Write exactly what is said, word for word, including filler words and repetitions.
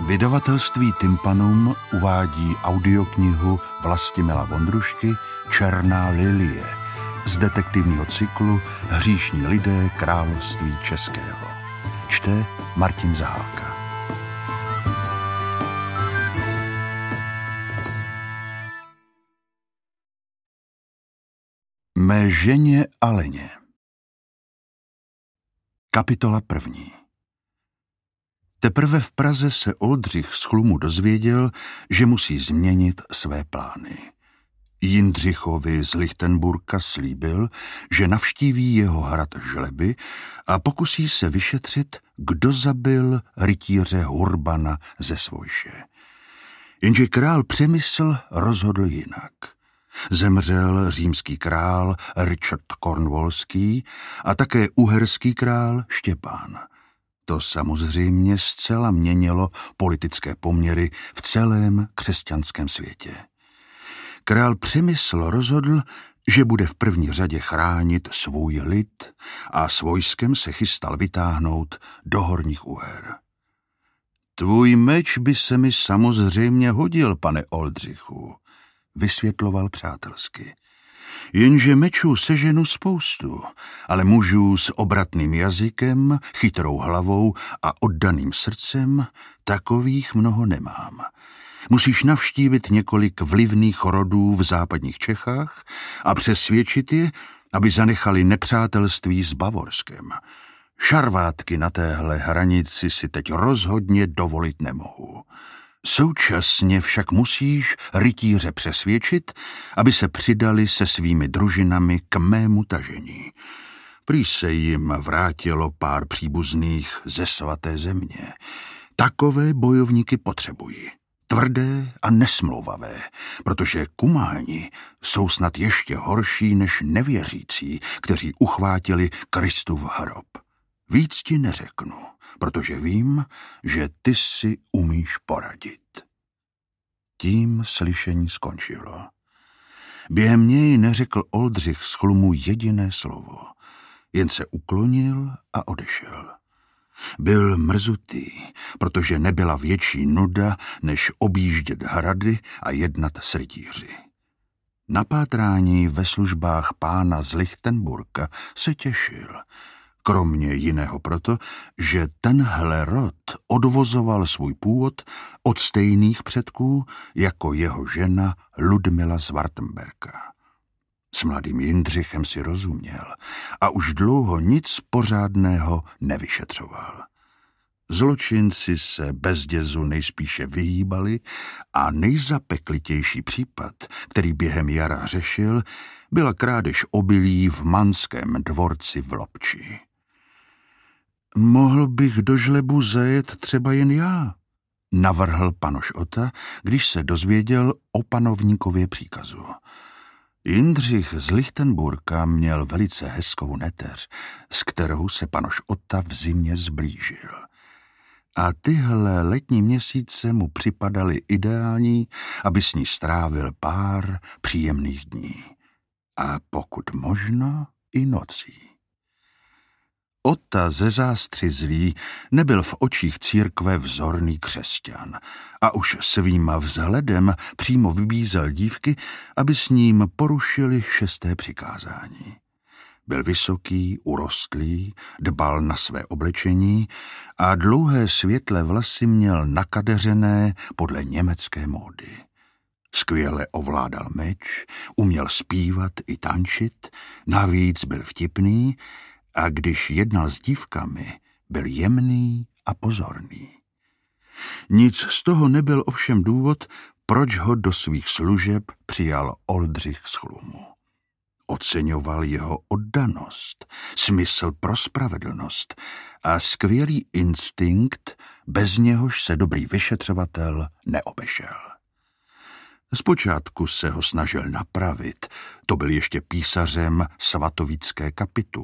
Vydavatelství Tympanum uvádí audioknihu Vlastimila Vondrušky Černá lilie z detektivního cyklu Hříšní lidé království českého. Čte Martin Zahálka. Mé ženě Aleně. Kapitola první. Teprve v Praze se Oldřich z Chlumu dozvěděl, že musí změnit své plány. Jindřichovi z Lichtenburka slíbil, že navštíví jeho hrad Žleby a pokusí se vyšetřit, kdo zabil rytíře Hurbana ze Svojše. Jenže král Přemysl rozhodl jinak. Zemřel římský král Richard Cornwallský a také uherský král Štěpán. To samozřejmě zcela měnilo politické poměry v celém křesťanském světě. Král Přemysl rozhodl, že bude v první řadě chránit svůj lid a s vojskem se chystal vytáhnout do Horních Uher. Tvůj meč by se mi samozřejmě hodil, pane Oldřichu, vysvětloval přátelsky. Jenže mečů seženu spoustu, ale mužů s obratným jazykem, chytrou hlavou a oddaným srdcem, takových mnoho nemám. Musíš navštívit několik vlivných rodů v západních Čechách a přesvědčit je, aby zanechali nepřátelství s Bavorskem. Šarvátky na téhle hranici si teď rozhodně dovolit nemohu. Současně však musíš rytíře přesvědčit, aby se přidali se svými družinami k mému tažení. Prý se jim vrátilo pár příbuzných ze svaté země. Takové bojovníky potřebují. Tvrdé a nesmlouvavé, protože kumáni jsou snad ještě horší než nevěřící, kteří uchvátili Kristův hrob. Víc ti neřeknu, protože vím, že ty si umíš poradit. Tím slyšení skončilo. Během něj neřekl Oldřich z Chlumu jediné slovo, jen se uklonil a odešel. Byl mrzutý, protože nebyla větší nuda, než objíždět hrady a jednat s rytíři. Na pátrání ve službách pána z Lichtenburka se těšil, kromě jiného proto, že tenhle rod odvozoval svůj původ od stejných předků jako jeho žena Ludmila z Wartenberka. S mladým Jindřichem si rozuměl a už dlouho nic pořádného nevyšetřoval. Zločinci se bez dězu nejspíše vyhýbali a nejzapeklitější případ, který během jara řešil, byla krádež obilí v manském dvorci v Lobči. Mohl bych do Žlebu zajet třeba jen já, navrhl panoš Ota, když se dozvěděl o panovníkově příkazu. Jindřich z Lichtenburka měl velice hezkou neteř, s kterou se panoš Ota v zimě zblížil. A tyhle letní měsíce mu připadaly ideální, aby s ní strávil pár příjemných dní. A pokud možno i nocí. Ota ze Zástřizlí nebyl v očích církve vzorný křesťan a už svýma vzhledem přímo vybízel dívky, aby s ním porušili šesté přikázání. Byl vysoký, urostlý, dbal na své oblečení a dlouhé světlé vlasy měl nakadeřené podle německé módy. Skvěle ovládal meč, uměl zpívat i tančit, navíc byl vtipný a když jednal s dívkami, byl jemný a pozorný. Nic z toho nebyl ovšem důvod, proč ho do svých služeb přijal Oldřich z Chlumu. Oceňoval jeho oddanost, smysl pro spravedlnost a skvělý instinkt, bez něhož se dobrý vyšetřovatel neobešel. Zpočátku se ho snažil napravit, to byl ještě písařem svatovické kapituly.